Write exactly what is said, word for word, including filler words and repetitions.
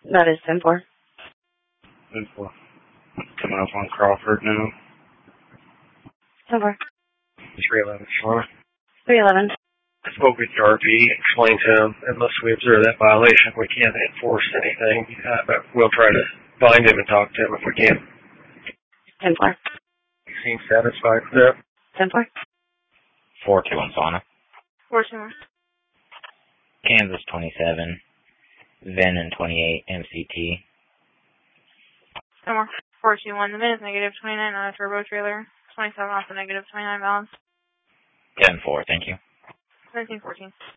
That is ten four. ten four. Coming up on Crawford now. ten four. three eleven four. three eleven. I spoke with R P, explained to him, unless we observe that violation, we can't enforce anything, uh, but we'll try to find him and talk to him if we can. ten four. He seems satisfied with that. ten four. four two one Sauna. four two one. Kansas twenty-seven. Venom twenty-eight M C T. ten four. four two one. The minute is negative twenty-nine on a turbo trailer. twenty-seven off the negative twenty-nine balance. ten four, thank you. nineteen fourteen.